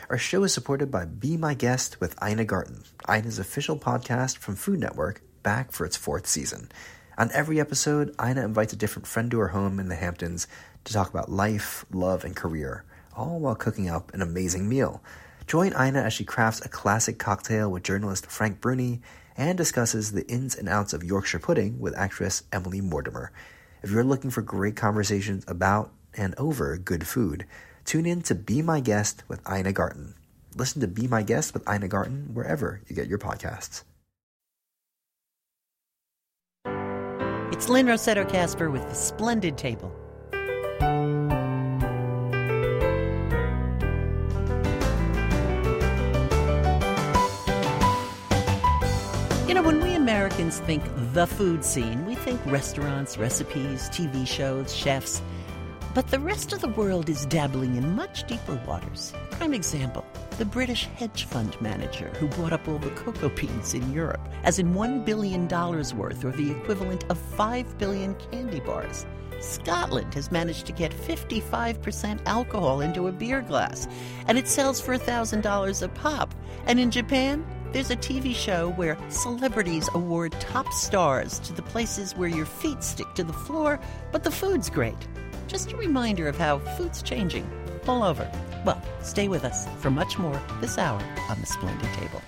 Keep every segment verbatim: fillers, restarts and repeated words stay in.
Our show is supported by Be My Guest with Ina Garten, Ina's official podcast from Food Network, back for its fourth season. On every episode, Ina invites a different friend to her home in the Hamptons to talk about life, love, and career, all while cooking up an amazing meal. Join Ina as she crafts a classic cocktail with journalist Frank Bruni and discusses the ins and outs of Yorkshire pudding with actress Emily Mortimer. If you're looking for great conversations about and over good food, tune in to Be My Guest with Ina Garten. Listen to Be My Guest with Ina Garten wherever you get your podcasts. It's Lynn Rossetto Kasper with The Splendid Table. You know, when we Americans think the food scene, we think restaurants, recipes, T V shows, chefs. But the rest of the world is dabbling in much deeper waters. Prime example, the British hedge fund manager who bought up all the cocoa beans in Europe, as in one billion dollars worth, or the equivalent of five billion candy bars. Scotland has managed to get fifty-five percent alcohol into a beer glass, and it sells for one thousand dollars a pop. And in Japan, there's a T V show where celebrities award top stars to the places where your feet stick to the floor, but the food's great. Just a reminder of how food's changing all over. Well, stay with us for much more this hour on The Splendid Table.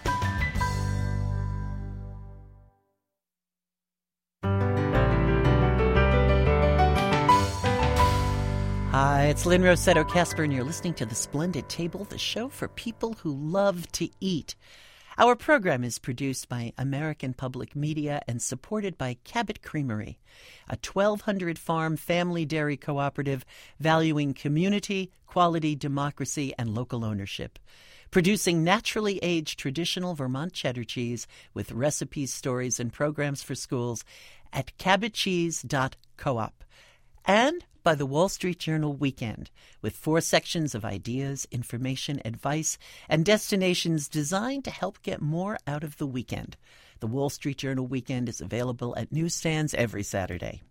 Hi, it's Lynn Rossetto Kasper, and you're listening to The Splendid Table, the show for people who love to eat. Our program is produced by American Public Media and supported by Cabot Creamery, a twelve hundred farm family dairy cooperative valuing community, quality, democracy, and local ownership. Producing naturally aged traditional Vermont cheddar cheese with recipes, stories, and programs for schools at cabot cheese dot coop. And by the Wall Street Journal Weekend, with four sections of ideas, information, advice, and destinations designed to help get more out of the weekend. The Wall Street Journal Weekend is available at newsstands every Saturday.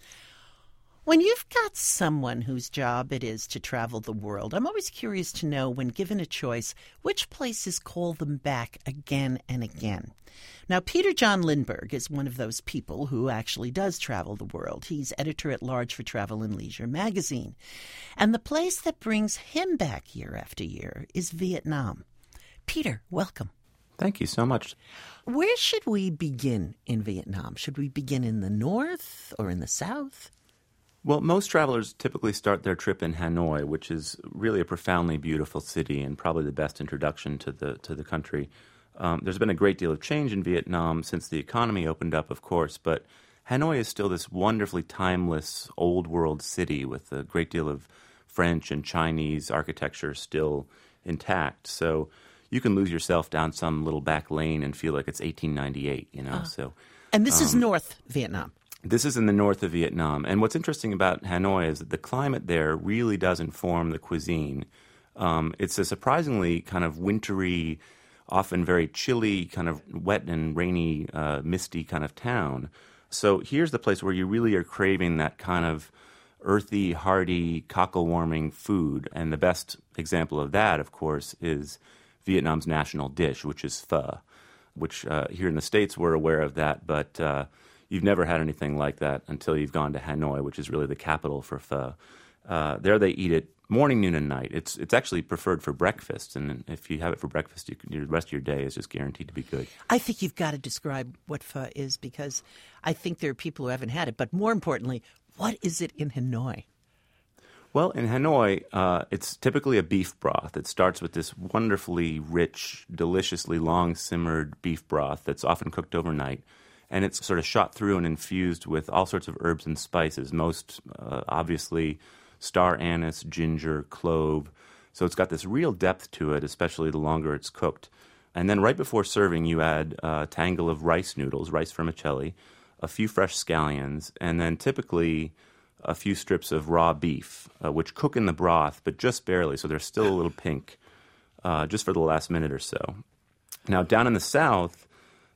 When you've got someone whose job it is to travel the world, I'm always curious to know, when given a choice, which places call them back again and again. Now, Peter John Lindbergh is one of those people who actually does travel the world. He's editor-at-large for Travel and Leisure magazine. And the place that brings him back year after year is Vietnam. Peter, welcome. Thank you so much. Where should we begin in Vietnam? Should we begin in the north or in the south? Well, most travelers typically start their trip in Hanoi, which is really a profoundly beautiful city and probably the best introduction to the to the country. Um, there's been a great deal of change in Vietnam since the economy opened up, of course, but Hanoi is still this wonderfully timeless, old-world city with a great deal of French and Chinese architecture still intact. So you can lose yourself down some little back lane and feel like it's eighteen ninety-eight, you know. Uh, so, and this um, is North Vietnam. This is in the north of Vietnam. And what's interesting about Hanoi is that the climate there really does inform the cuisine. Um, it's a surprisingly kind of wintry, often very chilly, kind of wet and rainy, uh, misty kind of town. So here's the place where you really are craving that kind of earthy, hearty, cockle-warming food. And the best example of that, of course, is Vietnam's national dish, which is pho, which uh, here in the States we're aware of that, but uh, you've never had anything like that until you've gone to Hanoi, which is really the capital for pho. Uh, there they eat it morning, noon, and night. It's it's actually preferred for breakfast, and if you have it for breakfast, you can, the rest of your day is just guaranteed to be good. I think you've got to describe what pho is, because I think there are people who haven't had it. But more importantly, what is it in Hanoi? Well, in Hanoi, uh, it's typically a beef broth. It starts with this wonderfully rich, deliciously long-simmered beef broth that's often cooked overnight. And it's sort of shot through and infused with all sorts of herbs and spices, most uh, obviously star anise, ginger, clove. So it's got this real depth to it, especially the longer it's cooked. And then right before serving, you add a tangle of rice noodles, rice vermicelli, a few fresh scallions, and then typically a few strips of raw beef, uh, which cook in the broth, but just barely, so they're still a little pink, uh, just for the last minute or so. Now, down in the south,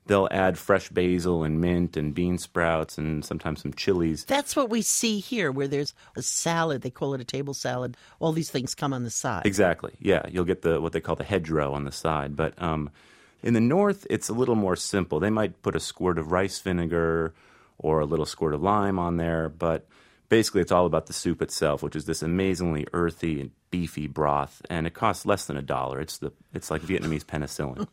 they'll add fresh basil and mint and bean sprouts and sometimes some chilies. That's what we see here, where there's a salad. They call it a table salad. All these things come on the side. Exactly. Yeah, you'll get the what they call the hedgerow on the side. But um, in the north, it's a little more simple. They might put a squirt of rice vinegar or a little squirt of lime on there, but basically it's all about the soup itself, which is this amazingly earthy and beefy broth, and it costs less than a dollar. It's the it's like Vietnamese penicillin.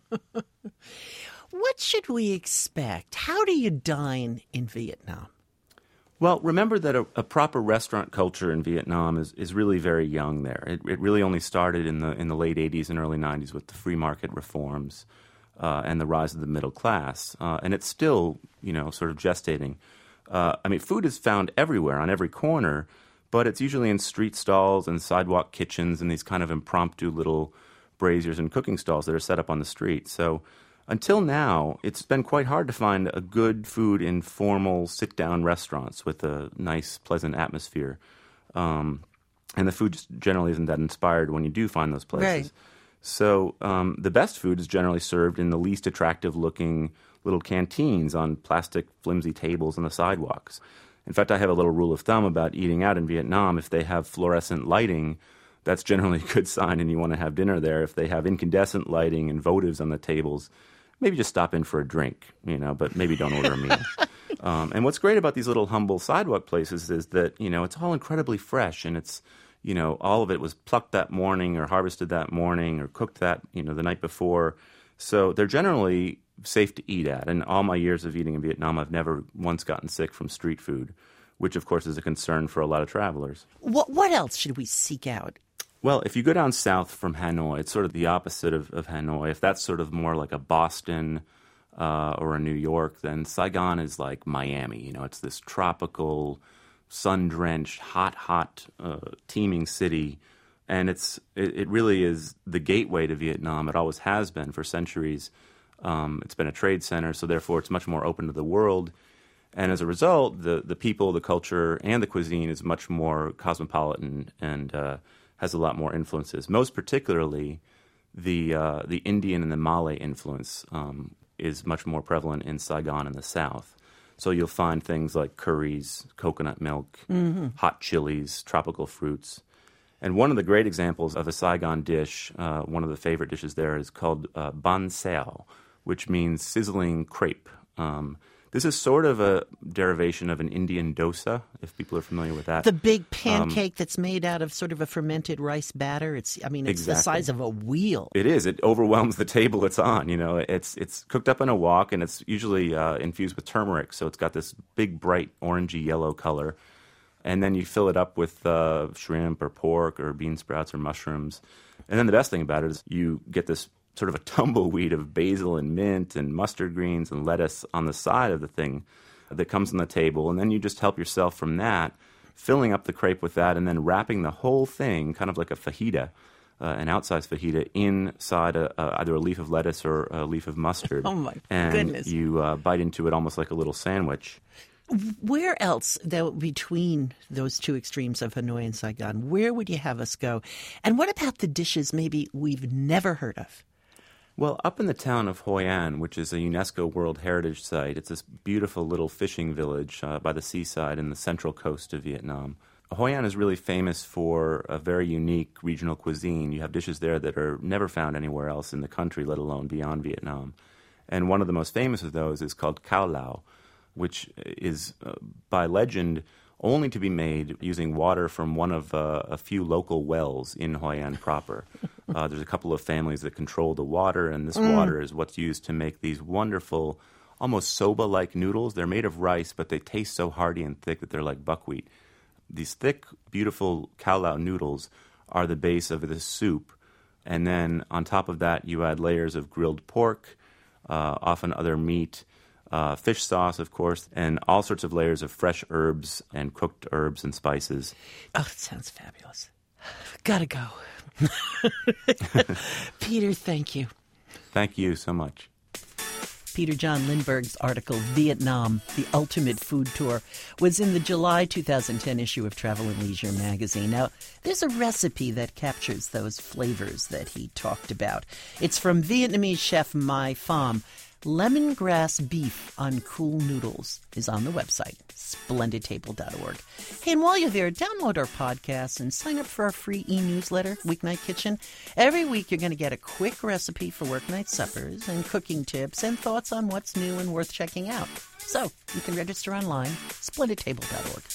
What should we expect? How do you dine in Vietnam? Well, remember that a, a proper restaurant culture in Vietnam is, is really very young there. It, it really only started in the in the late eighties and early nineties with the free market reforms uh, and the rise of the middle class. Uh, and it's still, you know, sort of gestating. Uh, I mean, food is found everywhere, on every corner, but it's usually in street stalls and sidewalk kitchens and these kind of impromptu little braziers and cooking stalls that are set up on the street. So until now, it's been quite hard to find a good food in formal sit-down restaurants with a nice, pleasant atmosphere. Um, and the food just generally isn't that inspired when you do find those places. Right. So um, the best food is generally served in the least attractive-looking little canteens on plastic, flimsy tables on the sidewalks. In fact, I have a little rule of thumb about eating out in Vietnam. If they have fluorescent lighting, that's generally a good sign and you want to have dinner there. If they have incandescent lighting and votives on the tables, maybe just stop in for a drink, you know, but maybe don't order a meal. Um, and what's great about these little humble sidewalk places is that, you know, it's all incredibly fresh and it's, you know, all of it was plucked that morning or harvested that morning or cooked that, you know, the night before. So they're generally safe to eat at. And all my years of eating in Vietnam, I've never once gotten sick from street food, which, of course, is a concern for a lot of travelers. What, what else should we seek out? Well, if you go down south from Hanoi, it's sort of the opposite of, of Hanoi. If that's sort of more like a Boston uh, or a New York, then Saigon is like Miami. You know, it's this tropical, sun-drenched, hot, hot, uh, teeming city. And it's it, it really is the gateway to Vietnam. It always has been for centuries. Um, it's been a trade center, so therefore it's much more open to the world. And as a result, the, the people, the culture, and the cuisine is much more cosmopolitan and uh, has a lot more influences. Most particularly, the uh, the Indian and the Malay influence um, is much more prevalent in Saigon in the south. So you'll find things like curries, coconut milk, mm-hmm. hot chilies, tropical fruits. And one of the great examples of a Saigon dish, uh, one of the favorite dishes there, is called uh, ban sao, which means sizzling crepe. Um, this is sort of a derivation of an Indian dosa, if people are familiar with that. The big pancake um, that's made out of sort of a fermented rice batter. It's, I mean, it's exactly. the size of a wheel. It is. It overwhelms the table it's on. You know, it's it's cooked up in a wok, and it's usually uh, infused with turmeric, so it's got this big, bright, orangey yellow color. And then you fill it up with uh, shrimp or pork or bean sprouts or mushrooms. And then the best thing about it is you get this sort of a tumbleweed of basil and mint and mustard greens and lettuce on the side of the thing that comes on the table. And then you just help yourself from that, filling up the crepe with that and then wrapping the whole thing, kind of like a fajita, uh, an outsized fajita, inside a, uh, either a leaf of lettuce or a leaf of mustard. Oh, my and goodness. And you uh, bite into it almost like a little sandwich. Where else, though, between those two extremes of Hanoi and Saigon, where would you have us go? And what about the dishes maybe we've never heard of? Well, up in the town of Hoi An, which is a UNESCO World Heritage Site, it's this beautiful little fishing village uh, by the seaside in the central coast of Vietnam. Hoi An is really famous for a very unique regional cuisine. You have dishes there that are never found anywhere else in the country, let alone beyond Vietnam. And one of the most famous of those is called Cao Lao, which is, uh, by legend, only to be made using water from one of uh, a few local wells in Hoi An proper. Uh, there's a couple of families that control the water, and this mm. water is what's used to make these wonderful, almost soba-like noodles. They're made of rice, but they taste so hearty and thick that they're like buckwheat. These thick, beautiful Cao Lao noodles are the base of this soup, and then on top of that you add layers of grilled pork, uh, often other meat, Uh, fish sauce, of course, and all sorts of layers of fresh herbs and cooked herbs and spices. Oh, it sounds fabulous. Gotta go. Peter, thank you. Thank you so much. Peter John Lindbergh's article, Vietnam, the Ultimate Food Tour, was in the July two thousand ten issue of Travel and Leisure magazine. Now, there's a recipe that captures those flavors that he talked about. It's from Vietnamese chef Mai Pham. Lemongrass beef on cool noodles is on the website, splendid table dot org. Hey, and while you're there, download our podcast and sign up for our free e-newsletter, Weeknight Kitchen. Every week you're going to get a quick recipe for worknight suppers and cooking tips and thoughts on what's new and worth checking out. So you can register online, splendid table dot org.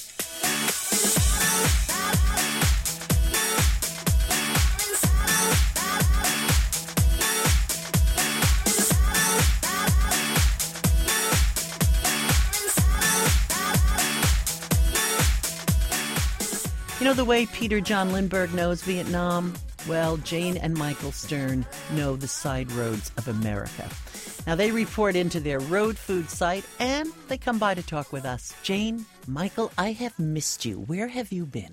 You know the way Peter John Lindbergh knows Vietnam? Well, Jane and Michael Stern know the side roads of America. Now, they report into their road food site, and they come by to talk with us. Jane, Michael, I have missed you. Where have you been?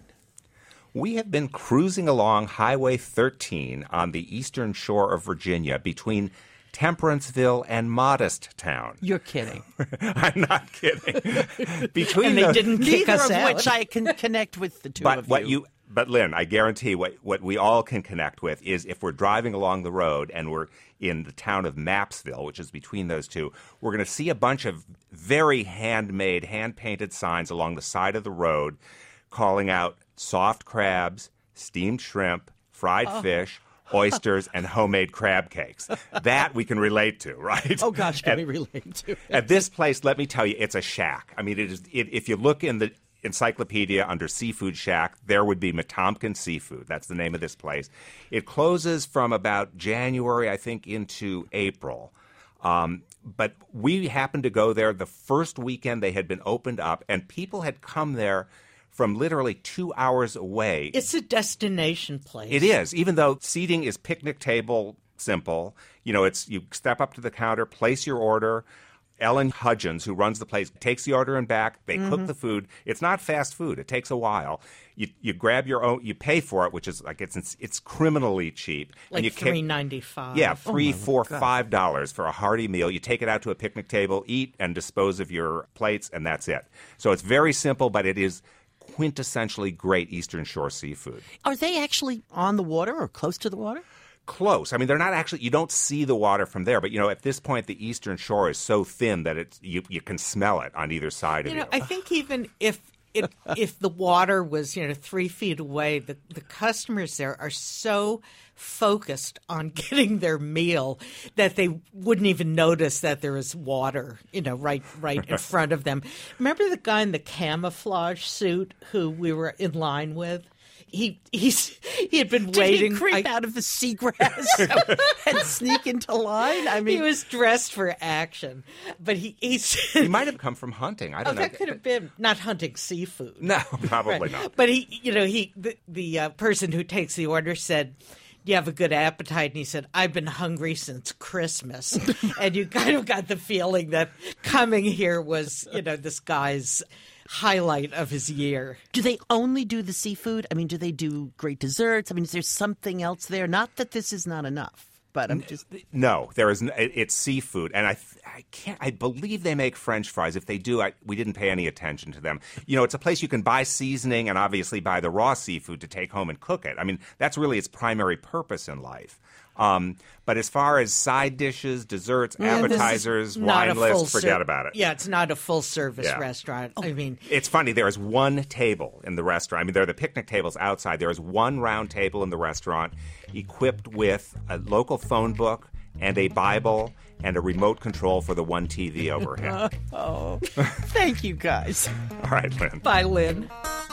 We have been cruising along Highway thirteen on the eastern shore of Virginia between Temperanceville and Modesttown. You're kidding. I'm not kidding. Between and they those, didn't kick us of out. Which which I can connect with the two but of what you. you. But Lynn, I guarantee what, what we all can connect with is if we're driving along the road and we're in the town of Mapsville, which is between those two, we're going to see a bunch of very handmade, hand-painted signs along the side of the road calling out soft crabs, steamed shrimp, fried Oh. fish, oysters, and homemade crab cakes. That we can relate to, right? Oh, gosh, can At- we relate to it? At this place, let me tell you, it's a shack. I mean, it is. It, if you look in the encyclopedia under Seafood Shack, there would be Metomkin Seafood. That's the name of this place. It closes from about January, I think, into April. Um, but we happened to go there the first weekend they had been opened up, and people had come there from literally two hours away. It's a destination place. It is, even though seating is picnic table simple. You know, it's you step up to the counter, place your order. Ellen Hudgens, who runs the place, takes the order and back. They Mm-hmm. cook the food. It's not fast food. It takes a while. You you grab your own. You pay for it, which is like it's it's criminally cheap. Like and you three kick- ninety five. Yeah, three, four, five dollars for a hearty meal. You take it out to a picnic table, eat, and dispose of your plates, and that's it. So it's very simple, but it is quintessentially great Eastern Shore seafood. Are they actually on the water or close to the water? Close. I mean, they're not actually. You don't see the water from there, but you know, at this point, the Eastern Shore is so thin that it's you you can smell it on either side You of know, you. I think even if if if the water was, you know, three feet away, the the customers there are so focused on getting their meal that they wouldn't even notice that there is water, you know, right right in front of them. Remember the guy in the camouflage suit who we were in line with? He he's he had been Did waiting. he creep I- out of the seagrass and sneak into line? I mean, he was dressed for action, but he he's He might have come from hunting. I Oh, don't know. that could have been not hunting seafood. No, probably Right. not. But he, you know, he the, the uh, person who takes the order said, "Do you have a good appetite?" And he said, "I've been hungry since Christmas." And you kind of got the feeling that coming here was, you know, this guy's highlight of his year. do they only do the seafood? I mean, do they do great desserts? I mean, is there something else there? Not that this is not enough, but I'm just. No, there is. n- it- It's seafood, and I, I can't. I believe they make French fries. If they do, I, we didn't pay any attention to them. You know, it's a place you can buy seasoning and obviously buy the raw seafood to take home and cook it. I mean, that's really its primary purpose in life. Um, but as far as side dishes, desserts, This is appetizers, not a wine full lists, forget ser- about it. Yeah, it's not a full service Yeah. restaurant. I mean, It's funny. There is one table in the restaurant. I mean, there are the picnic tables outside. There is one round table in the restaurant equipped with a local phone book and a Bible and a remote control for the one T V overhead. Oh, thank you guys. All right, Lynn. bye, Lynn.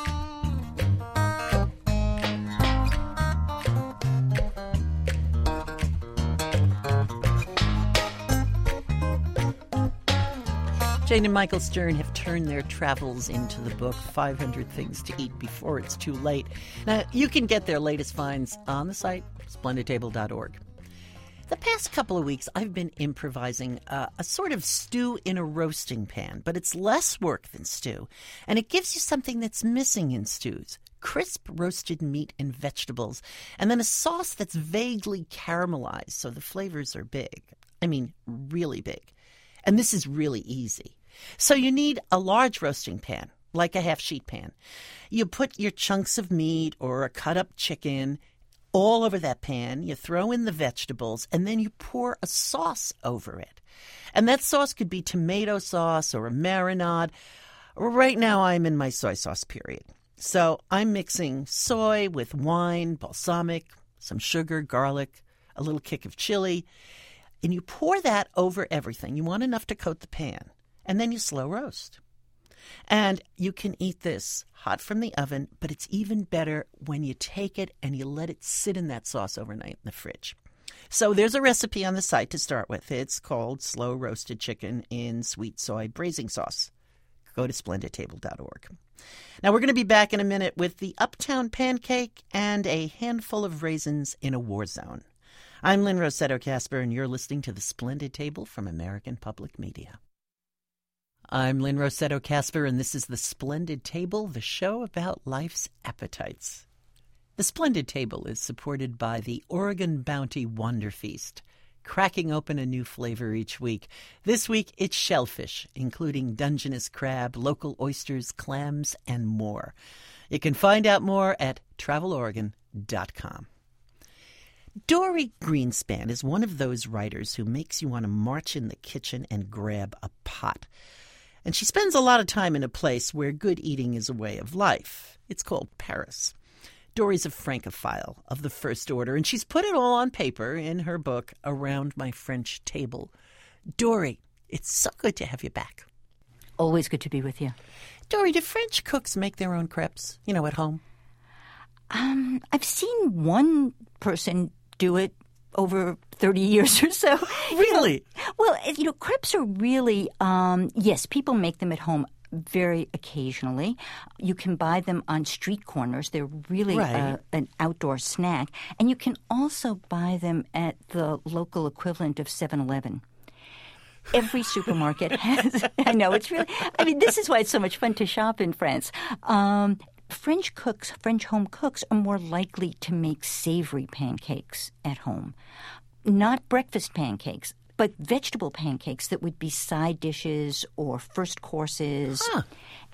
Jane and Michael Stern have turned their travels into the book five hundred Things to Eat Before It's Too Late. Now, you can get their latest finds on the site, splendid table dot org. The past couple of weeks, I've been improvising uh, a sort of stew in a roasting pan, but it's less work than stew, and it gives you something that's missing in stews. Crisp roasted meat and vegetables, and then a sauce that's vaguely caramelized, so the flavors are big. I mean, really big. And this is really easy. So you need a large roasting pan, like a half-sheet pan. You put your chunks of meat or a cut-up chicken all over that pan. You throw in the vegetables, and then you pour a sauce over it. And that sauce could be tomato sauce or a marinade. Right now, I'm in my soy sauce period. So I'm mixing soy with wine, balsamic, some sugar, garlic, a little kick of chili. And you pour that over everything. You want enough to coat the pan. And then you slow roast. And you can eat this hot from the oven, but it's even better when you take it and you let it sit in that sauce overnight in the fridge. So there's a recipe on the site to start with. It's called Slow Roasted Chicken in Sweet Soy Braising Sauce. Go to splendid table dot org. Now we're going to be back in a minute with the Uptown Pancake and a handful of raisins in a war zone. I'm Lynn Rossetto Kasper, and you're listening to The Splendid Table from American Public Media. I'm Lynn Rossetto Kasper, and this is The Splendid Table, the show about life's appetites. The Splendid Table is supported by the Oregon Bounty Wonder Feast, cracking open a new flavor each week. This week, it's shellfish, including Dungeness crab, local oysters, clams, and more. You can find out more at travel oregon dot com. Dory Greenspan is one of those writers who makes you want to march in the kitchen and grab a pot. And she spends a lot of time in a place where good eating is a way of life. It's called Paris. Dory's a Francophile of the first order, and she's put it all on paper in her book, Around My French Table. Dory, it's so good to have you back. Always good to be with you. Dory, do French cooks make their own crepes, you know, at home? Um, I've seen one person do it over thirty years or so. Really? You know, well, you know, crepes are really, um, yes, people make them at home very occasionally. You can buy them on street corners. They're really right. uh, an outdoor snack. And you can also buy them at the local equivalent of seven eleven. Every supermarket has. I know, it's really, I mean, this is why it's so much fun to shop in France. Um, French cooks, French home cooks, are more likely to make savory pancakes at home. Not breakfast pancakes, but vegetable pancakes that would be side dishes or first courses. Huh.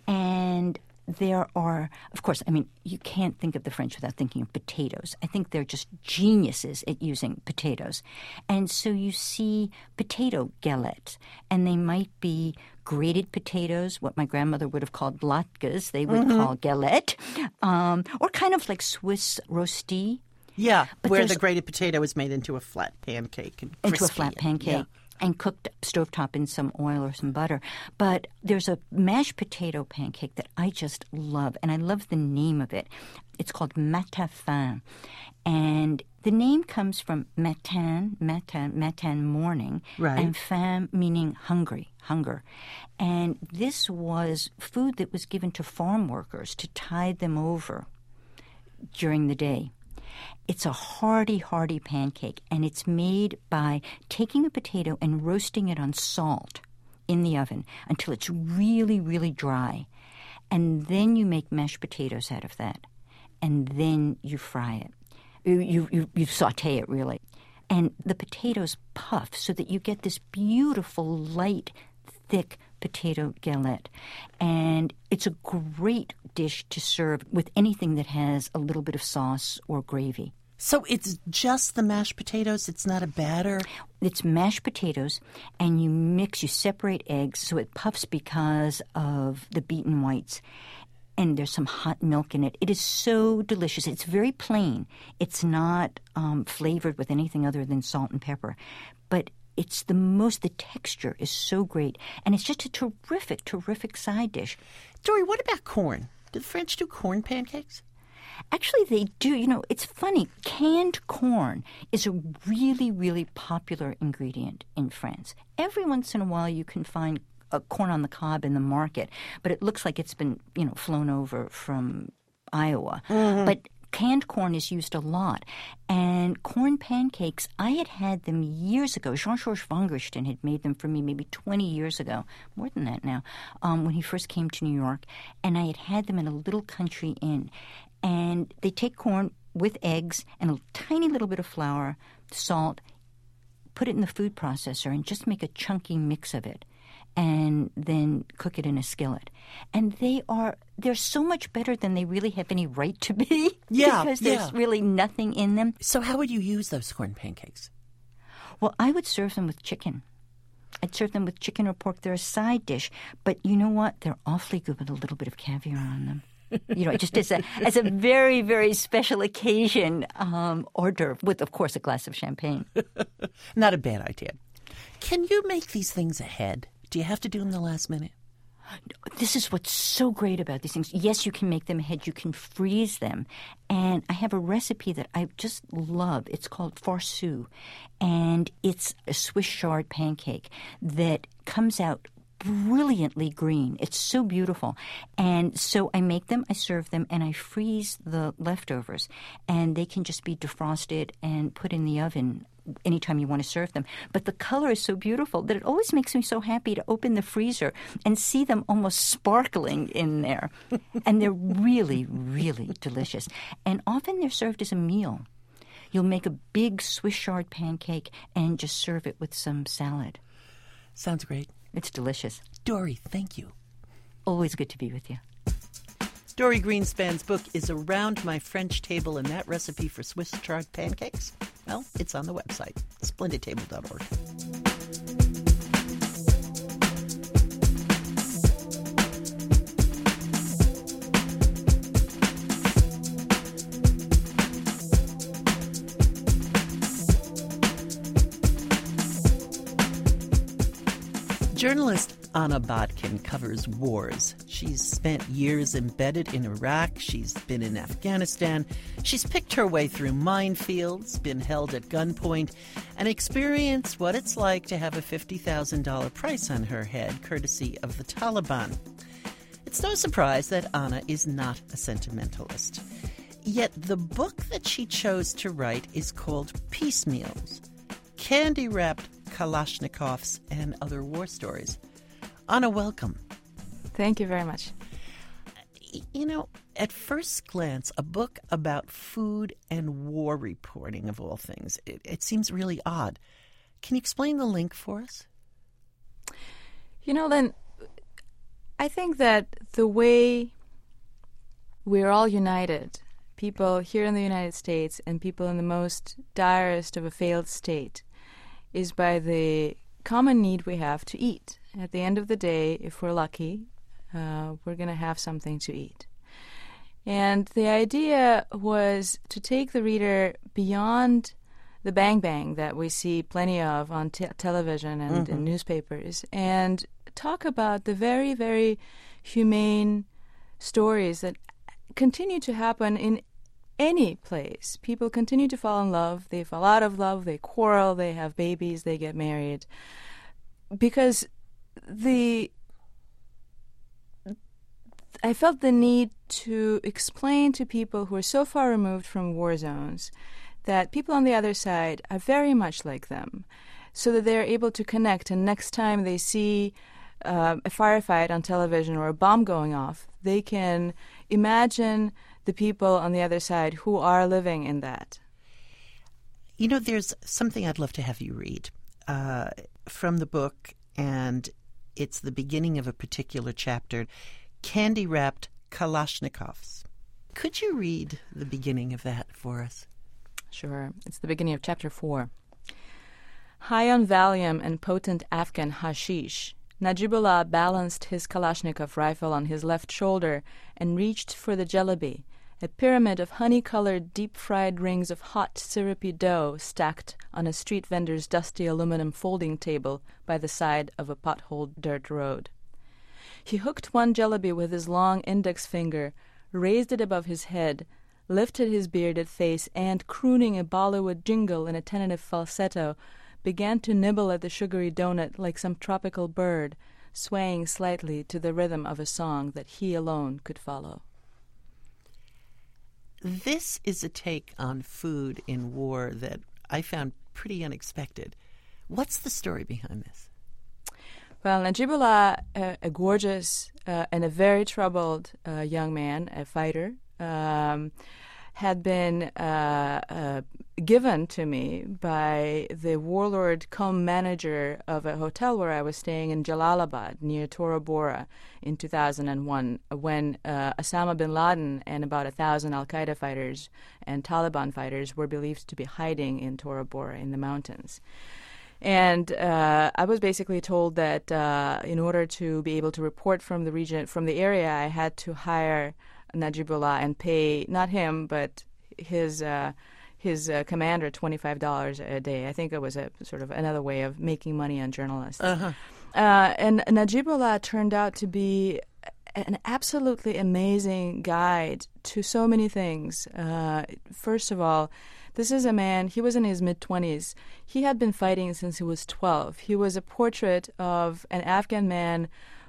And there are, of course, I mean, you can't think of the French without thinking of potatoes. I think they're just geniuses at using potatoes. And so you see potato galettes, and they might be grated potatoes, what my grandmother would have called latkes, they would mm-hmm. call galette, um, or kind of like Swiss rosti. Yeah, but where the grated potato is made into a flat pancake. And into a flat pancake. Yeah. And cooked stovetop in some oil or some butter. But there's a mashed potato pancake that I just love, and I love the name of it. It's called matin fin. And the name comes from matin, matin, matin, morning, right. and fin meaning hungry, hunger. And this was food that was given to farm workers to tide them over during the day. It's a hearty, hearty pancake, and it's made by taking a potato and roasting it on salt in the oven until it's really, really dry. And then you make mashed potatoes out of that, and then you fry it. You, you, you, you saute it, really. And the potatoes puff so that you get this beautiful, light, thick potato galette. And it's a great dish to serve with anything that has a little bit of sauce or gravy. So it's just the mashed potatoes? It's not a batter? It's mashed potatoes, and you mix, you separate eggs so it puffs because of the beaten whites. And there's some hot milk in it. It is so delicious. It's very plain. It's not um, flavored with anything other than salt and pepper. But it's the most, the texture is so great. And it's just a terrific, terrific side dish. Dory, what about corn? Do the French do corn pancakes? Actually, they do. You know, it's funny. Canned corn is a really, really popular ingredient in France. Every once in a while you can find a corn on the cob in the market, but it looks like it's been, you know, flown over from Iowa. Mm-hmm. But canned corn is used a lot. And corn pancakes, I had had them years ago. Jean-Georges Vangerston had made them for me maybe twenty years ago, more than that now, um, when he first came to New York. And I had had them in a little country inn. And they take corn with eggs and a tiny little bit of flour, salt, put it in the food processor, and just make a chunky mix of it. and then cook it in a skillet. And they are, they're so much better than they really have any right to be. Yeah, because yeah. there's really nothing in them. So how would you use those corn pancakes? Well, I would serve them with chicken. I'd serve them with chicken or pork. They're a side dish. But you know what? They're awfully good with a little bit of caviar on them. You know, just as a as a very, very special occasion um, hors d'oeuvre with, of course, a glass of champagne. Not a bad idea. Can you make these things ahead? Do you have to do them the last minute? This is what's so great about these things. Yes, you can make them ahead. You can freeze them. And I have a recipe that I just love. It's called farceau. And it's a Swiss chard pancake that comes out brilliantly green. It's so beautiful. And so I make them, I serve them, and I freeze the leftovers. And they can just be defrosted and put in the oven anytime you want to serve them. But the color is so beautiful that it always makes me so happy to open the freezer and see them almost sparkling in there. And they're really, really delicious. And often they're served as a meal. You'll make a big Swiss chard pancake and just serve it with some salad. Sounds great. It's delicious. Dory, thank you. Always good to be with you. Dory Greenspan's book is Around My French Table, and that recipe for Swiss chard pancakes, well, it's on the website, splendid table dot org. Journalist Anna Botkin covers wars. She's spent years embedded in Iraq. She's been in Afghanistan. She's picked her way through minefields, been held at gunpoint, and experienced what it's like to have a fifty thousand dollars price on her head, courtesy of the Taliban. It's no surprise that Anna is not a sentimentalist. Yet the book that she chose to write is called Piecemeals, Candy-Wrapped Kalashnikovs and Other War Stories. Anna, welcome. Thank you very much. You know, at first glance, a book about food and war reporting, of all things, it, it seems really odd. Can you explain the link for us? You know, Lynn, I think that the way we're all united, people here in the United States and people in the most direst of a failed state, is by the common need we have to eat. At the end of the day, if we're lucky, uh, we're going to have something to eat. And the idea was to take the reader beyond the bang bang that we see plenty of on te- television and Mm-hmm. in newspapers and talk about the very, very humane stories that continue to happen in any place. People continue to fall in love. They fall out of love. They quarrel. They have babies. They get married. Because the I felt the need to explain to people who are so far removed from war zones that people on the other side are very much like them, so that they're able to connect. And next time they see uh, a firefight on television or a bomb going off, they can imagine the people on the other side who are living in that. You know, there's something I'd love to have you read uh, from the book, and it's the beginning of a particular chapter, Candy-Wrapped Kalashnikovs. Could you read the beginning of that for us? Sure. It's the beginning of chapter four. High on Valium and potent Afghan hashish, Najibullah balanced his Kalashnikov rifle on his left shoulder and reached for the jalebi, a pyramid of honey-colored, deep-fried rings of hot, syrupy dough stacked on a street vendor's dusty aluminum folding table by the side of a potholed dirt road. He hooked one jalebi with his long index finger, raised it above his head, lifted his bearded face, and, crooning a Bollywood jingle in a tentative falsetto, began to nibble at the sugary donut like some tropical bird, swaying slightly to the rhythm of a song that he alone could follow. This is a take on food in war that I found pretty unexpected. What's the story behind this? Well, Najibullah, uh, a gorgeous uh, and a very troubled uh, young man, a fighter, um, had been uh, uh, given to me by the warlord cum manager of a hotel where I was staying in Jalalabad near Tora Bora in two thousand one, when uh, Osama bin Laden and about a thousand Al-Qaeda fighters and Taliban fighters were believed to be hiding in Tora Bora in the mountains. And uh, I was basically told that uh, in order to be able to report from the region, from the area, I had to hire Najibullah and pay not him but his uh, his uh, commander twenty-five dollars a day. I think it was a sort of another way of making money on journalists. Uh-huh. Uh, and Najibullah turned out to be an absolutely amazing guide to so many things. Uh, first of all, this is a man, he was in his mid-twenties. He had been fighting since he was twelve. He was a portrait of an Afghan man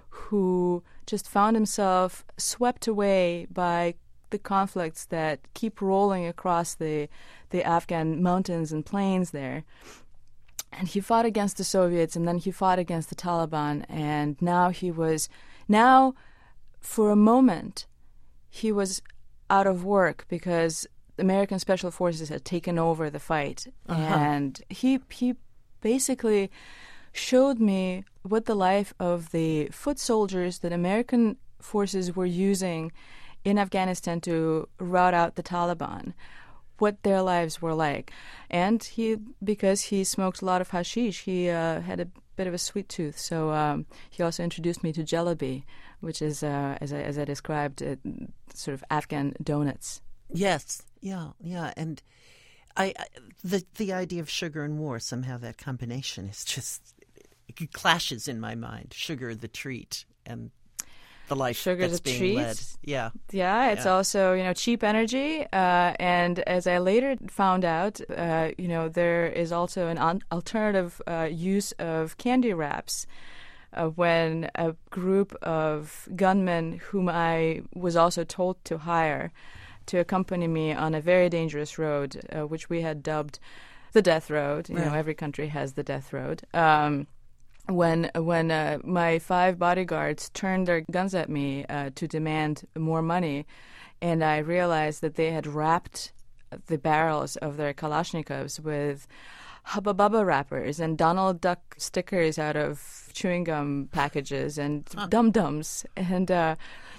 who just found himself swept away by the conflicts that keep rolling across the the Afghan mountains and plains there. And he fought against the Soviets, and then he fought against the Taliban, and now he was, now for a moment, he was out of work because American Special Forces had taken over the fight. Uh-huh. And he he basically showed me what the life of the foot soldiers that American forces were using in Afghanistan to rout out the Taliban, what their lives were like. And he, because he smoked a lot of hashish, he uh, had a bit of a sweet tooth. So um, he also introduced me to jalebi, which is, uh, as, I, as I described, uh, sort of Afghan donuts. Yes, yeah, yeah. And I, I the the idea of sugar and war, somehow that combination is just, it clashes in my mind. Sugar, the treat, and the life Sugar, that's the being treat. led. Yeah. Yeah, it's yeah. also, you know, cheap energy. Uh, and as I later found out, uh, you know, there is also an un- alternative uh, use of candy wraps. Uh, when a group of gunmen whom I was also told to hire to accompany me on a very dangerous road, uh, which we had dubbed the Death Road. You right. know, every country has the Death Road. Um, when when uh, my five bodyguards turned their guns at me uh, to demand more money, and I realized that they had wrapped the barrels of their Kalashnikovs with Hubba Bubba wrappers and Donald Duck stickers out of chewing gum packages and huh. Dum-Dums. And, uh,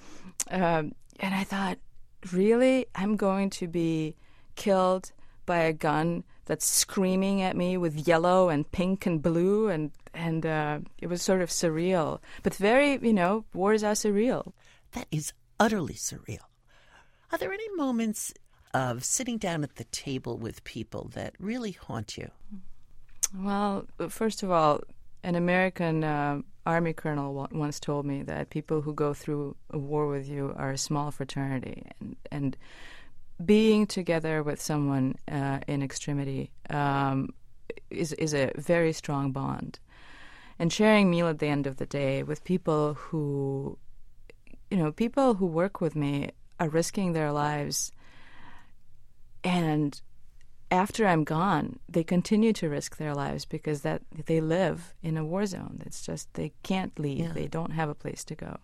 uh, and I thought, really? I'm going to be killed by a gun that's screaming at me with yellow and pink and blue? And, and uh, it was sort of surreal. But very, you know, wars are surreal. That is utterly surreal. Are there any moments of sitting down at the table with people that really haunt you? Well, first of all, an American uh, Army colonel w- once told me that people who go through a war with you are a small fraternity, and, and being together with someone uh, in extremity um, is is a very strong bond. And sharing meal at the end of the day with people who, you know, people who work with me are risking their lives, and after I'm gone, they continue to risk their lives because that they live in a war zone. It's just they can't leave. Yeah. They don't have a place to go.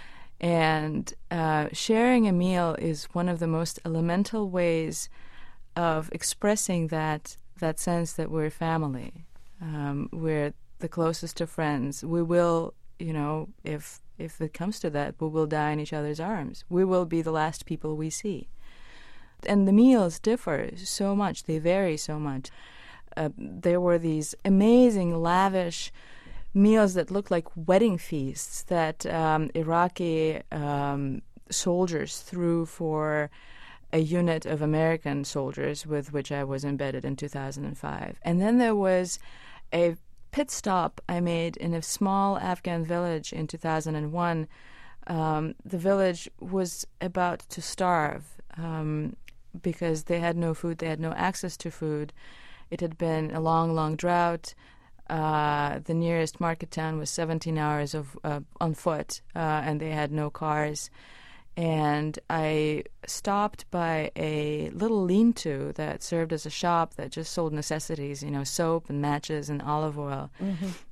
And uh, sharing a meal is one of the most elemental ways of expressing that that sense that we're family. Um, we're the closest of friends. We will, you know, if if it comes to that, we will die in each other's arms. We will be the last people we see. And the meals differ so much. They vary so much. Uh, there were these amazing, lavish meals that looked like wedding feasts that um, Iraqi um, soldiers threw for a unit of American soldiers with which I was embedded in two thousand five. And then there was a pit stop I made in a small Afghan village in two thousand one. Um, the village was about to starve. Um, because they had no food, they had no access to food. It had been a long, long drought. Uh, the nearest market town was seventeen hours of uh, on foot, uh, and they had no cars. And I stopped by a little lean-to that served as a shop that just sold necessities, you know, soap and matches and olive oil. Mm-hmm.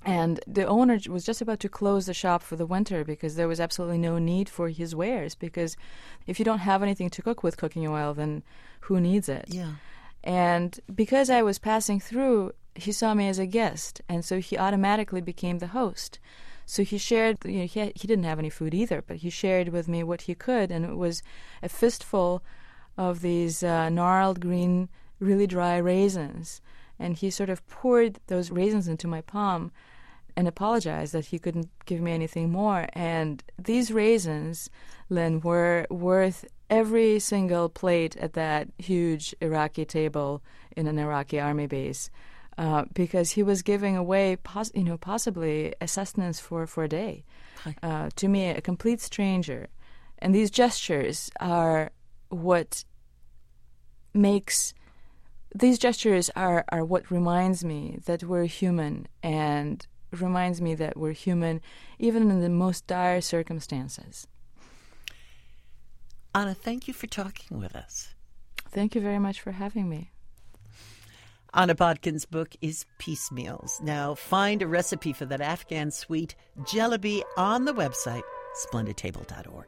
And the owner was just about to close the shop for the winter because there was absolutely no need for his wares. Because if you don't have anything to cook with cooking oil, then who needs it? Yeah. And because I was passing through, he saw me as a guest, and so he automatically became the host. So he shared, you know, he, had, he didn't have any food either, but he shared with me what he could, and it was a fistful of these uh, gnarled green, really dry raisins. And he sort of poured those raisins into my palm and apologized that he couldn't give me anything more. And these raisins, Lynn, were worth every single plate at that huge Iraqi table in an Iraqi army base, uh, because he was giving away, pos- you know, possibly a sustenance for, for a day uh, to me, a complete stranger. And these gestures are what makes... These gestures are, are what reminds me that we're human, and reminds me that we're human even in the most dire circumstances. Anna, thank you for talking with us. Thank you very much for having me. Anna Botkin's book is Piecemeals. Now find a recipe for that Afghan sweet jalebi on the website, splendid table dot org.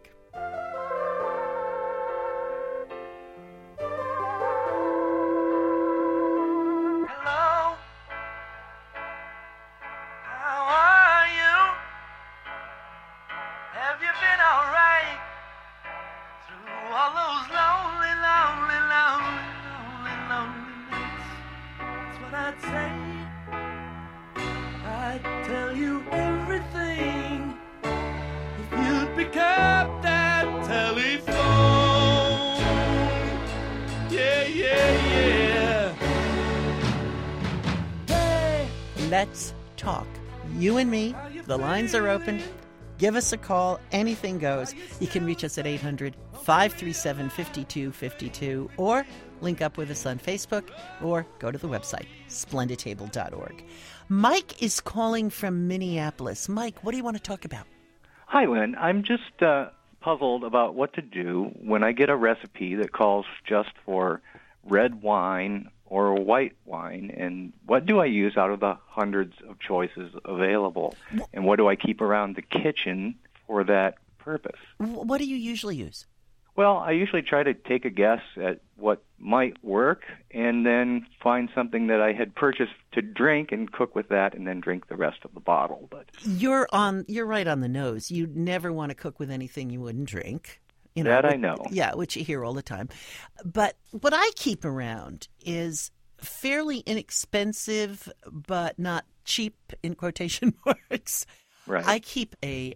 Let's talk. You and me. The lines are open. Give us a call. Anything goes. You can reach us at eight hundred, five three seven, five two five two or link up with us on Facebook or go to the website, splendid table dot org. Mike is calling from Minneapolis. Mike, what do you want to talk about? Hi, Lynn. I'm just uh, puzzled about what to do when I get a recipe that calls just for red wine or white wine, and what do I use out of the hundreds of choices available, and what do I keep around the kitchen for that purpose? What do you usually use? Well, I usually try to take a guess at what might work and then find something that I had purchased to drink and cook with that and then drink the rest of the bottle. But You're on. You're right on the nose. You'd never want to cook with anything you wouldn't drink. You know, that which, I know. Yeah, which you hear all the time. But what I keep around is fairly inexpensive, but not cheap, in quotation marks. Right. I keep a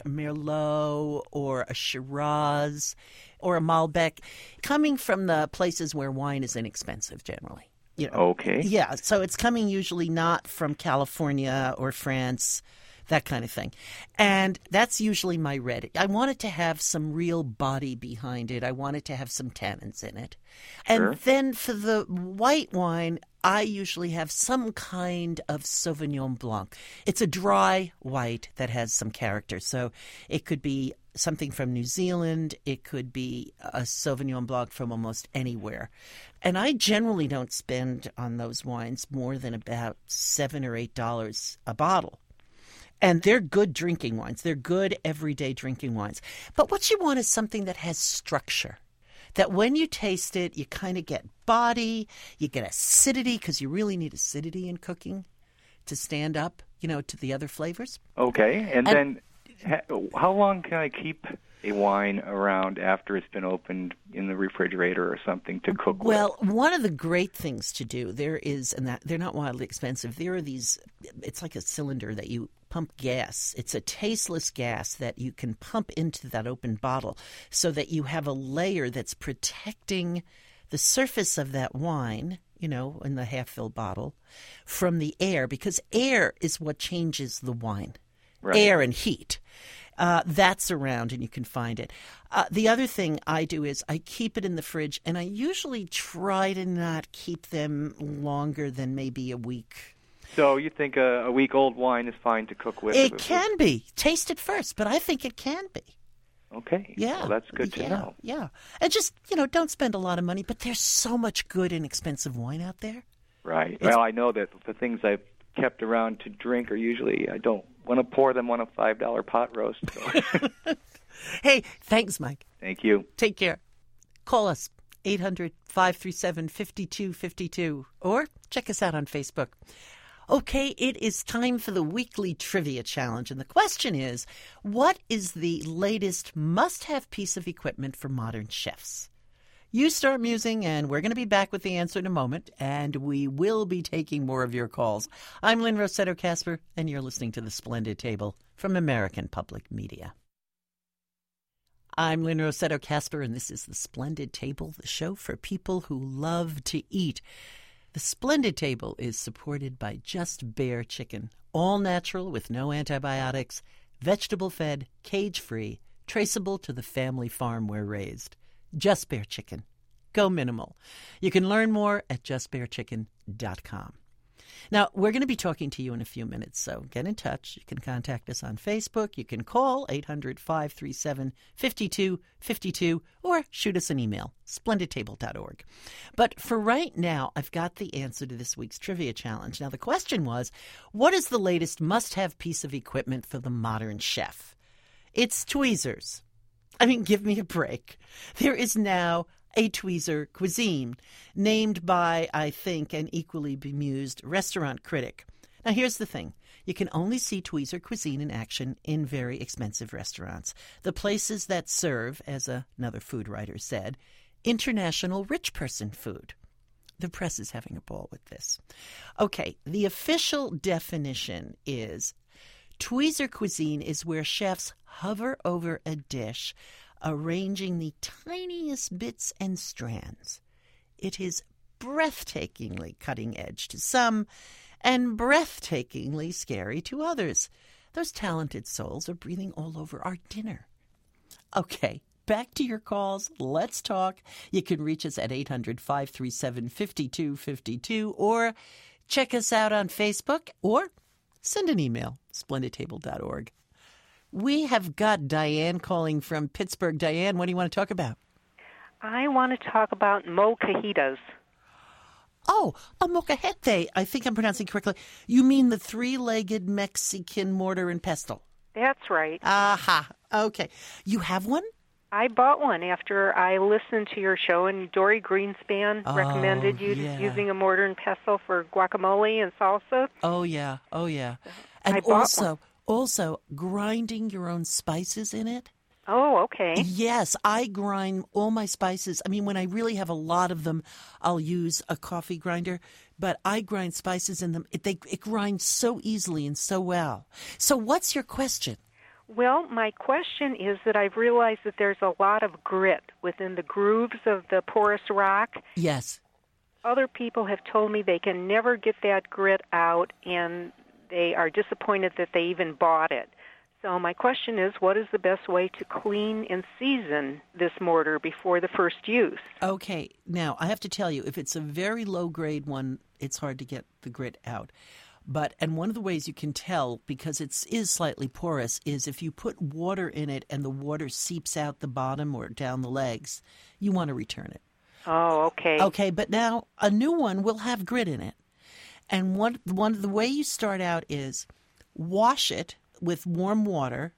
Merlot or a Shiraz or a Malbec, coming from the places where wine is inexpensive generally. You know? Okay. Yeah, so it's coming usually not from California or France, that kind of thing. And that's usually my red. I want it to have some real body behind it. I want it to have some tannins in it. And Sure. then for the white wine, I usually have some kind of Sauvignon Blanc. It's a dry white that has some character. So it could be something from New Zealand. It could be a Sauvignon Blanc from almost anywhere. And I generally don't spend on those wines more than about seven or eight dollars a bottle. And they're good drinking wines. They're good everyday drinking wines. But what you want is something that has structure. That when you taste it, you kind of get body, you get acidity, because you really need acidity in cooking to stand up, you know, to the other flavors. Okay. And, And- then ha- how long can I keep a wine around after it's been opened in the refrigerator or something to cook Well, with? one of the great things to do, there is, and that they're not wildly expensive, there are these, it's like a cylinder that you pump gas. It's a tasteless gas that you can pump into that open bottle so that you have a layer that's protecting the surface of that wine, you know, in the half-filled bottle, from the air, because air is what changes the wine. Right. Air and heat. Uh, that's around, and you can find it. Uh, the other thing I do is I keep it in the fridge, and I usually try to not keep them longer than maybe a week. So you think a, a week-old wine is fine to cook with? It can be. Taste it first, but I think it can be. Okay. Yeah. Well, that's good to yeah, know. Yeah. And just, you know, don't spend a lot of money, but there's so much good and expensive wine out there. Right. It's- Well, I know that the things I've kept around to drink are usually, I don't want to pour them on a five dollar pot roast. So. Hey, thanks, Mike. Thank you. Take care. Call us, eight hundred, five three seven, five two five two, or check us out on Facebook. Okay, it is time for the weekly trivia challenge, and the question is, what is the latest must-have piece of equipment for modern chefs? You start musing, and we're going to be back with the answer in a moment, and we will be taking more of your calls. I'm Lynn Rossetto Kasper, and you're listening to The Splendid Table from American Public Media. I'm Lynn Rossetto Kasper, and this is The Splendid Table, the show for people who love to eat. The Splendid Table is supported by Just Bare Chicken, all natural with no antibiotics, vegetable-fed, cage-free, traceable to the family farm where raised. Just Bare Chicken. Go minimal. You can learn more at just bare chicken dot com. Now, we're going to be talking to you in a few minutes, so get in touch. You can contact us on Facebook. You can call eight hundred, five three seven, five two five two or shoot us an email, splendid table dot org. But for right now, I've got the answer to this week's trivia challenge. Now, the question was, what is the latest must-have piece of equipment for the modern chef? It's tweezers. I mean, give me a break. There is now a tweezer cuisine, named by, I think, an equally bemused restaurant critic. Now, here's the thing. You can only see tweezer cuisine in action in very expensive restaurants. The places that serve, as another food writer said, international rich person food. The press is having a ball with this. Okay, the official definition is tweezer cuisine is where chefs hover over a dish, arranging the tiniest bits and strands. It is breathtakingly cutting edge to some and breathtakingly scary to others. Those talented souls are breathing all over our dinner. Okay, back to your calls. Let's talk. You can reach us at eight hundred, five three seven, five two five two or check us out on Facebook or send an email, splendid table dot org. We have got Diane calling from Pittsburgh. Diane, what do you want to talk about? I want to talk about mocajitos. Oh, a molcajete. I think I'm pronouncing it correctly. You mean the three-legged Mexican mortar and pestle? That's right. Aha. Okay. You have one? I bought one after I listened to your show, and Dory Greenspan oh, recommended you yeah. using a mortar and pestle for guacamole and salsa. Oh, yeah. Oh, yeah. And I bought also... one. Also, grinding your own spices in it? Oh, okay. Yes, I grind all my spices. I mean, when I really have a lot of them, I'll use a coffee grinder, but I grind spices in them. It, they, it grinds so easily and so well. So what's your question? Well, my question is that I've realized that there's a lot of grit within the grooves of the porous rock. Yes. Other people have told me they can never get that grit out, and they are disappointed that they even bought it. So my question is, what is the best way to clean and season this mortar before the first use? Okay. Now, I have to tell you, if it's a very low-grade one, it's hard to get the grit out. But, and one of the ways you can tell, because it is slightly porous, is if you put water in it and the water seeps out the bottom or down the legs, you want to return it. Oh, okay. Okay, but now a new one will have grit in it. And one, one the way you start out is wash it with warm water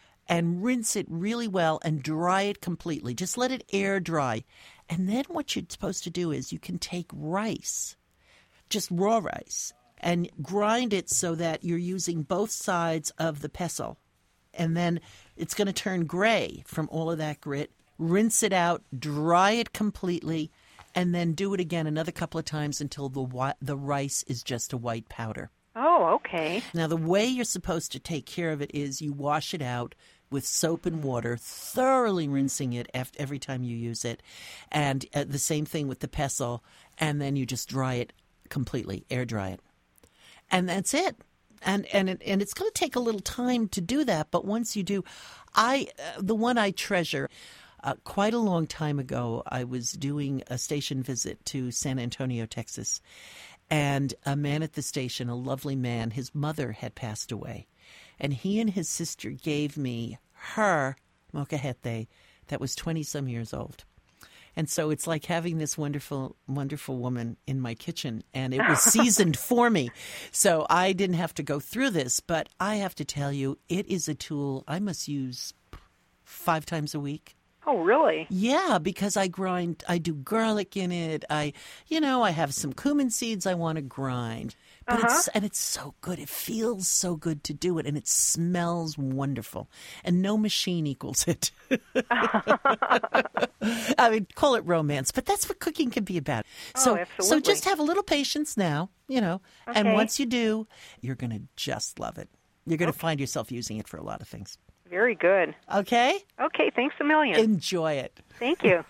and rinse it really well and dry it completely. Just let it air dry. And then what you're supposed to do is you can take rice, just raw rice, and grind it so that you're using both sides of the pestle. And then it's going to turn gray from all of that grit. Rinse it out, dry it completely, and then do it again another couple of times until the wi- the rice is just a white powder. Oh, okay. Now, the way you're supposed to take care of it is you wash it out with soap and water, thoroughly rinsing it after, every time you use it. And uh, the same thing with the pestle, and then you just dry it completely, air dry it. And that's it. And and it, and it's going to take a little time to do that, but once you do, I uh, the one I treasure. Uh, quite a long time ago, I was doing a station visit to San Antonio, Texas, and a man at the station, a lovely man, his mother had passed away, and he and his sister gave me her molcajete that was twenty-some years old. And so it's like having this wonderful, wonderful woman in my kitchen, and it was seasoned for me. So I didn't have to go through this, but I have to tell you, it is a tool I must use five times a week. Oh, really? Yeah, because I grind, I do garlic in it. I, you know, I have some cumin seeds I want to grind. But Uh-huh. it's, and it's so good. It feels so good to do it, and it smells wonderful. And no machine equals it. I mean, call it romance, but that's what cooking can be about. Oh, So, so absolutely. just have a little patience now, you know, and Okay. once you do, you're going to just love it. You're going to find yourself using it for a lot of things. Very good. Okay? Okay, thanks a million. Enjoy it. Thank you.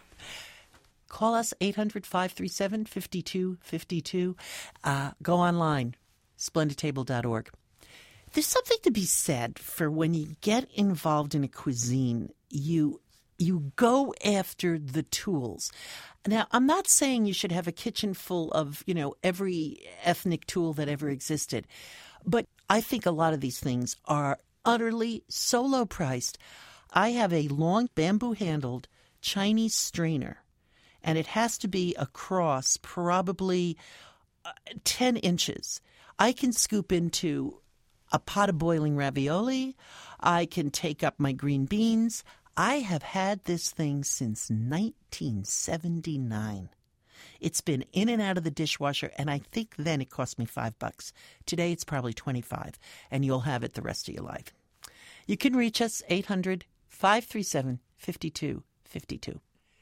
Call us, eight hundred, five three seven, five two five two. Uh, go online, splendid table dot org. There's something to be said for when you get involved in a cuisine, you you go after the tools. Now, I'm not saying you should have a kitchen full of, you know, every ethnic tool that ever existed, but I think a lot of these things are utterly so low priced. I have a long bamboo-handled Chinese strainer, and it has to be across probably uh, ten inches. I can scoop into a pot of boiling ravioli. I can take up my green beans. I have had this thing since nineteen seventy-nine. It's been in and out of the dishwasher, and I think then it cost me five bucks. Today it's probably twenty-five, and you'll have it the rest of your life. You can reach us, eight hundred, five three seven, five two five two.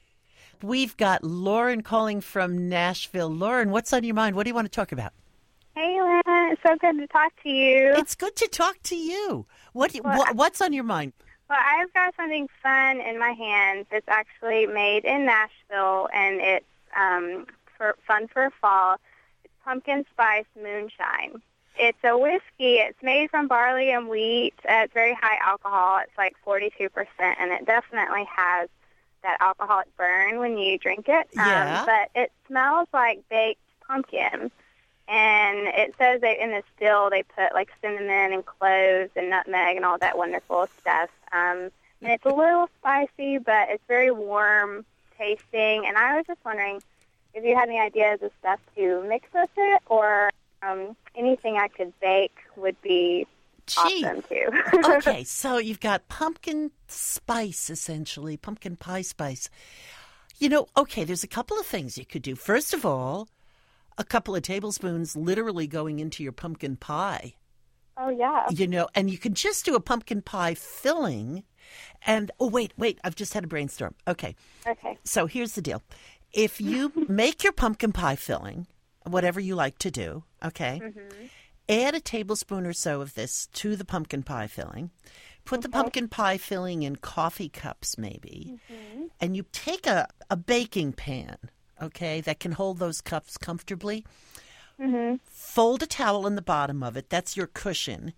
We've got Lauren calling from Nashville. Lauren, what's on your mind? What do you want to talk about? Hey, Lynn. It's so good to talk to you. It's good to talk to you. What, Well, what What's on your mind? Well, I've got something fun in my hands. It's actually made in Nashville, and it's um, for fun for fall. It's pumpkin spice moonshine. It's a whiskey. It's made from barley and wheat. Uh, it's very high alcohol. It's like forty-two percent, and it definitely has that alcoholic burn when you drink it. Yeah. Um, but it smells like baked pumpkin. And it says that in the still they put like cinnamon and cloves and nutmeg and all that wonderful stuff. Um, and it's a little spicy, but it's very warm tasting. And I was just wondering if you had any ideas of stuff to mix with it, or um, anything I could bake would be Gee. awesome too. Okay, so you've got pumpkin spice, essentially, pumpkin pie spice. You know, okay, there's a couple of things you could do. First of all, a couple of tablespoons literally going into your pumpkin pie. Oh, yeah. You know, and you can just do a pumpkin pie filling. And, oh, wait, wait, I've just had a brainstorm. Okay. Okay. So here's the deal. If you make your pumpkin pie filling, whatever you like to do, okay, Mm-hmm. add a tablespoon or so of this to the pumpkin pie filling. Put the pumpkin pie filling in coffee cups, maybe. Mm-hmm. And you take a, a baking pan, okay, that can hold those cups comfortably. Mm-hmm. Fold a towel in the bottom of it. That's your cushion.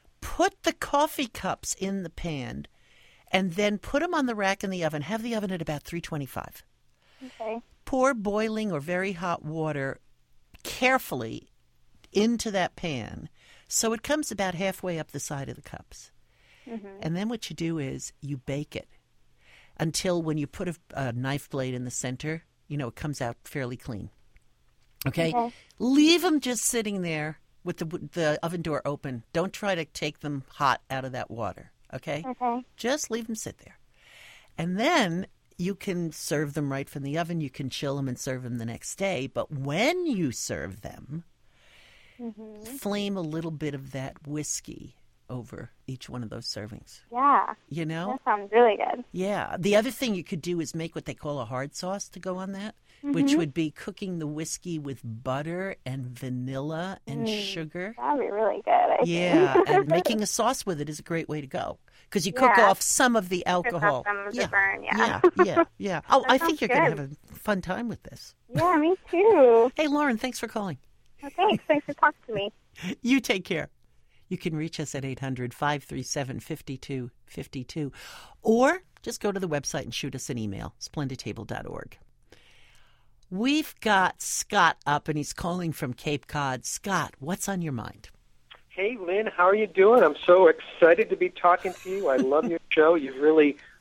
Put the coffee cups in the pan, and then put them on the rack in the oven. Have the oven at about three twenty-five. Okay. Pour boiling or very hot water carefully into that pan so it comes about halfway up the side of the cups. Mm-hmm. And then what you do is you bake it until when you put a, a knife blade in the center, you know, it comes out fairly clean. Okay? Okay. Leave them just sitting there with the the oven door open. Don't try to take them hot out of that water. Okay? Okay. Just leave them sit there. And then you can serve them right from the oven. You can chill them and serve them the next day. But when you serve them, Mm-hmm. flame a little bit of that whiskey over each one of those servings. Yeah. You know? That sounds really good. Yeah. The other thing you could do is make what they call a hard sauce to go on that, which would be cooking the whiskey with butter and vanilla and Mm. sugar. That would be really good, I Yeah, think. and making a sauce with it is a great way to go because you cook Yeah. off some of the Pick up alcohol. some of the Yeah, burn, yeah. yeah, yeah, yeah. Oh, That I think sounds you're going to good. have a fun time with this. Yeah, me too. Hey, Lauren, thanks for calling. Well, thanks. Thanks for talking to me. You take care. You can reach us at eight hundred, five three seven, five two five two, or just go to the website and shoot us an email, splendid table dot org. We've got Scott up, and he's calling from Cape Cod. Scott, what's on your mind? Hey, Lynn, how are you doing? I'm so excited to be talking to you. I love your show. You've really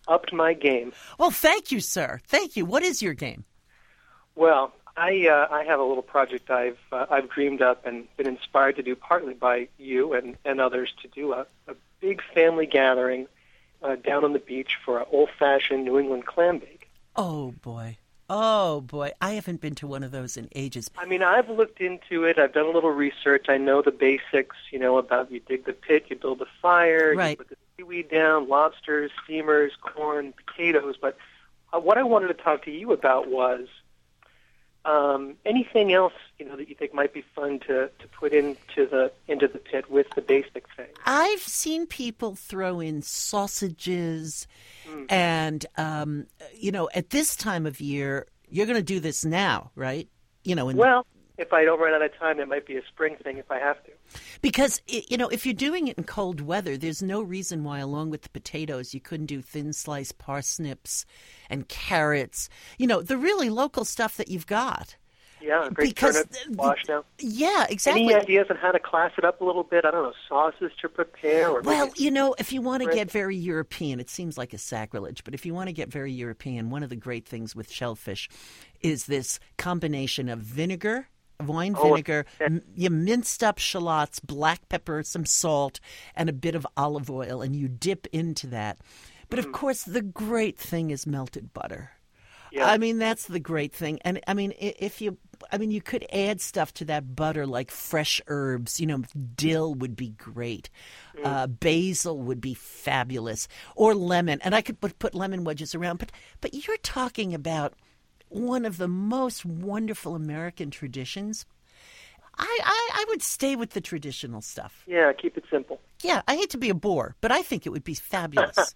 upped my game. Well, thank you, sir. Thank you. What is your game? Well, I uh, I have a little project I've uh, I've dreamed up and been inspired to do, partly by you and, and others, to do a, a big family gathering uh, down on the beach for an old-fashioned New England clam bake. Oh, boy. Oh, boy. I haven't been to one of those in ages. I mean, I've looked into it. I've done a little research. I know the basics, you know, about you dig the pit, you build a fire, right. you put the seaweed down, lobsters, steamers, corn, potatoes. But uh, what I wanted to talk to you about was um, anything else, you know, that you think might be fun to, to put into the into the pit with the basic things. I've seen people throw in sausages, mm. and um, you know, at this time of year, you're going to do this now, right? You know, in well, if I don't run out of time, it might be a spring thing if I have to. Because, you know, if you're doing it in cold weather, there's no reason why, along with the potatoes, you couldn't do thin-sliced parsnips and carrots. You know, the really local stuff that you've got. Yeah, a great because turnip squash now. Yeah, exactly. Any ideas on how to class it up a little bit? I don't know, sauces to prepare? Or well, you know, if you want to get very European, it seems like a sacrilege, but if you want to get very European, one of the great things with shellfish is this combination of vinegar, wine vinegar, oh, m- you minced up shallots, black pepper, some salt, and a bit of olive oil, and you dip into that. But, mm. of course, the great thing is melted butter. Yeah. I mean, that's the great thing. And, I mean, if you... I mean, you could add stuff to that butter like fresh herbs. You know, dill would be great. Mm. Uh, basil would be fabulous. Or lemon. And I could put, put lemon wedges around. But but you're talking about one of the most wonderful American traditions. I, I, I would stay with the traditional stuff. Yeah, keep it simple. Yeah, I hate to be a bore, but I think it would be fabulous.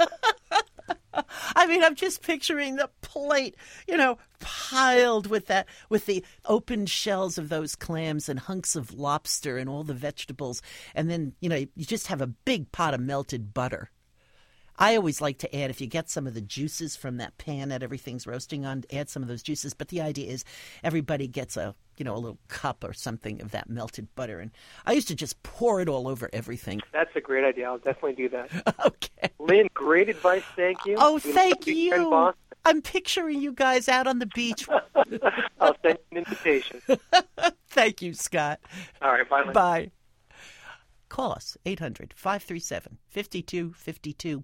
I mean, I'm just picturing the plate, you know, piled with that, with the open shells of those clams and hunks of lobster and all the vegetables. And then, you know, you just have a big pot of melted butter. I always like to add, if you get some of the juices from that pan that everything's roasting on, add some of those juices. But the idea is everybody gets a, you know, a little cup or something of that melted butter. And I used to just pour it all over everything. That's a great idea. I'll definitely do that. Okay. Lynn, great advice. Thank you. Oh, thank you. I'm picturing you guys out on the beach. I'll send you an invitation. Thank you, Scott. All right. Bye, Lynn. Bye. Call us, eight hundred, five three seven, five two five two.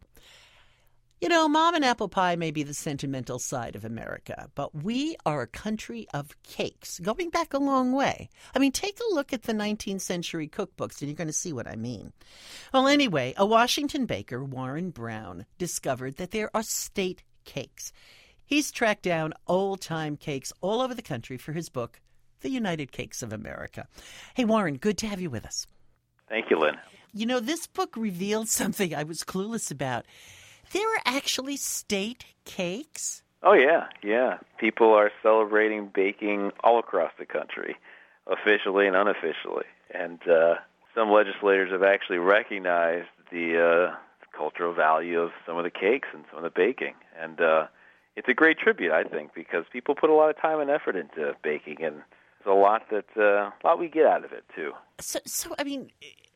You know, mom and apple pie may be the sentimental side of America, but we are a country of cakes, going back a long way. I mean, take a look at the nineteenth century cookbooks, and you're going to see what I mean. Well, anyway, a Washington baker, Warren Brown, discovered that there are state cakes. He's tracked down old-time cakes all over the country for his book, The United Cakes of America. Hey, Warren, good to have you with us. Thank you, Lynn. You know, this book revealed something I was clueless about. There are actually state cakes? Oh, yeah, yeah. People are celebrating baking all across the country, officially and unofficially. And uh, some legislators have actually recognized the uh, cultural value of some of the cakes and some of the baking. And uh, it's a great tribute, I think, because people put a lot of time and effort into baking, and there's a lot that uh, a lot we get out of it, too. So, so I mean,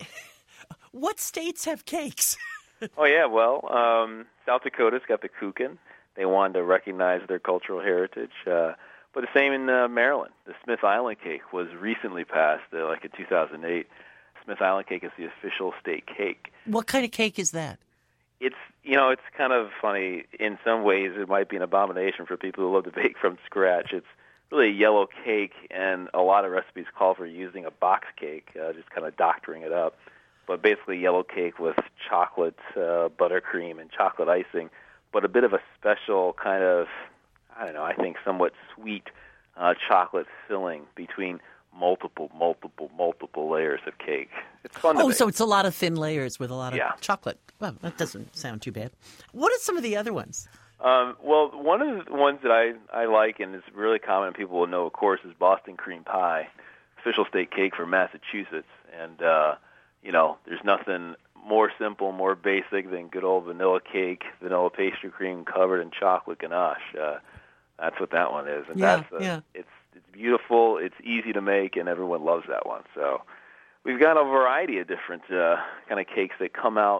what states have cakes? Oh, yeah, well, um, South Dakota's got the Kuchen. They wanted to recognize their cultural heritage. Uh, but the same in uh, Maryland. The Smith Island cake was recently passed, uh, like in two thousand eight. Smith Island cake is the official state cake. What kind of cake is that? It's, you know, it's kind of funny. In some ways, it might be an abomination for people who love to bake from scratch. It's really a yellow cake, and a lot of recipes call for using a box cake, uh, just kind of doctoring it up. But basically yellow cake with chocolate uh, buttercream and chocolate icing, but a bit of a special kind of, I don't know, I think somewhat sweet uh, chocolate filling between multiple, multiple, multiple layers of cake. It's fun to Oh, make. so it's a lot of thin layers with a lot of Yeah. chocolate. Well, that doesn't sound too bad. What are some of the other ones? Um, well, one of the ones that I, I like and is really common and people will know, of course, is Boston cream pie, official state cake for Massachusetts. And, uh, you know, there's nothing more simple, more basic than good old vanilla cake, vanilla pastry cream covered in chocolate ganache. Uh, that's what that one is. And Yeah, that's, uh, yeah. It's, it's beautiful, it's easy to make, and everyone loves that one. So we've got a variety of different uh, kind of cakes that come out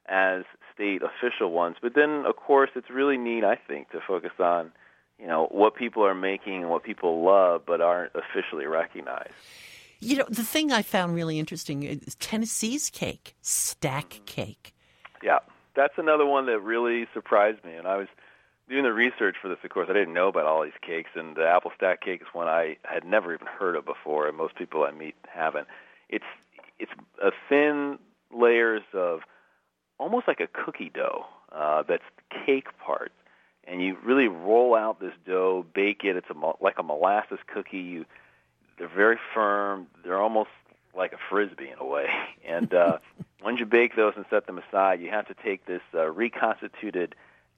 as state official ones. But then, of course, it's really neat, I think, to focus on, you know, what people are making and what people love but aren't officially recognized. You know, the thing I found really interesting is Tennessee's cake, stack cake. Yeah, that's another one that really surprised me. And I was doing the research for this, of course. I didn't know about all these cakes, and the apple stack cake is one I had never even heard of before, and most people I meet haven't. It's it's a thin layers of almost like a cookie dough uh, that's the cake part. And you really roll out this dough, bake it. It's a, like a molasses cookie. You, they're very firm. They're almost like a Frisbee in a way. And uh, once you bake those and set them aside, you have to take this uh, reconstituted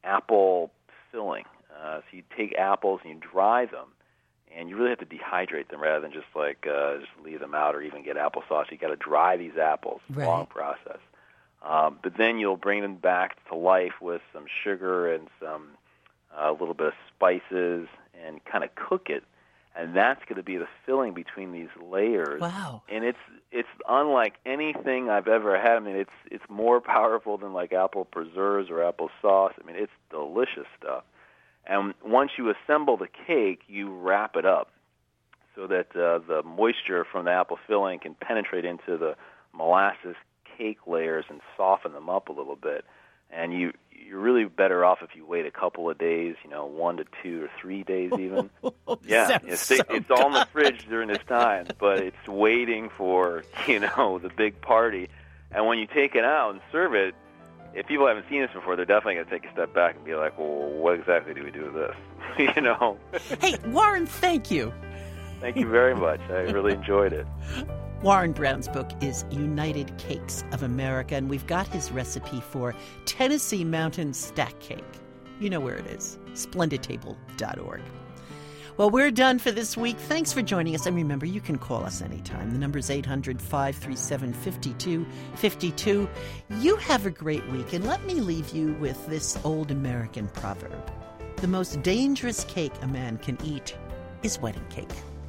apple filling. Uh, so you take apples and you dry them, and you really have to dehydrate them rather than just like uh, just leave them out or even get applesauce. You got to dry these apples. Right. Long process. Um, but then you'll bring them back to life with some sugar and some a little bit of spices and kind of cook it, and that's going to be the filling between these layers. Wow! And it's it's unlike anything I've ever had. I mean, it's it's more powerful than like apple preserves or apple sauce. I mean, it's delicious stuff. And once you assemble the cake, you wrap it up so that uh, the moisture from the apple filling can penetrate into the molasses cake layers and soften them up a little bit. And you, you're really better off if you wait a couple of days, you know, one to two or three days even. Yeah, it's, so it's all in the fridge during this time, but it's waiting for, you know, the big party. And when you take it out and serve it, if people haven't seen this before, they're definitely going to take a step back and be like, well, what exactly do we do with this? You know? Hey, Warren, thank you. Thank you very much. I really enjoyed it. Warren Brown's book is United Cakes of America, and we've got his recipe for Tennessee Mountain Stack Cake. You know where it is, splendid table dot org. Well, we're done for this week. Thanks for joining us. And remember, you can call us anytime. The number is eight hundred, five three seven, five two five two. You have a great week, and let me leave you with this old American proverb. The most dangerous cake a man can eat is wedding cake.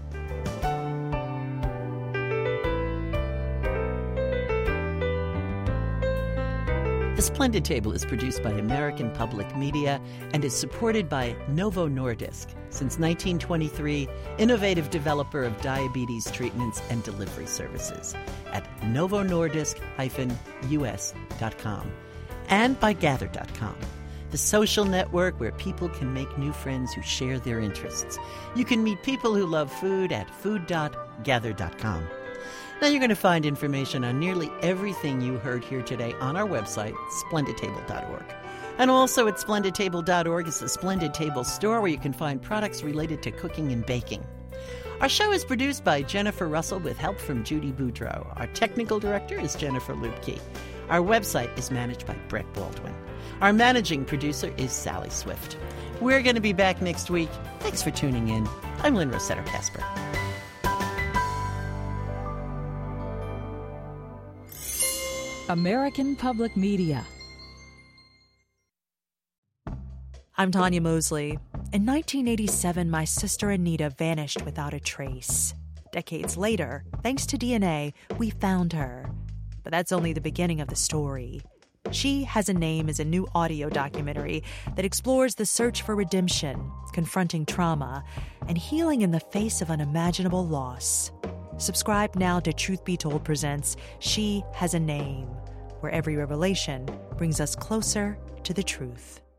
The Splendid Table is produced by American Public Media and is supported by Novo Nordisk. Since nineteen twenty-three, innovative developer of diabetes treatments and delivery services at novo nordisk dash u s dot com. And by gather dot com, the social network where people can make new friends who share their interests. You can meet people who love food at food dot gather dot com. Now you're going to find information on nearly everything you heard here today on our website, splendid table dot org. And also at splendid table dot org is the Splendid Table store where you can find products related to cooking and baking. Our show is produced by Jennifer Russell with help from Judy Boudreau. Our technical director is Jennifer Lubke. Our website is managed by Brett Baldwin. Our managing producer is Sally Swift. We're going to be back next week. Thanks for tuning in. I'm Lynn Rossetto Kasper. American Public Media. I'm Tanya Mosley. In nineteen eighty-seven, my sister Anita vanished without a trace. Decades later, thanks to D N A, we found her. But that's only the beginning of the story. She Has a Name is a new audio documentary that explores the search for redemption, confronting trauma, and healing in the face of unimaginable loss. Subscribe now to Truth Be Told presents She Has a Name, where every revelation brings us closer to the truth.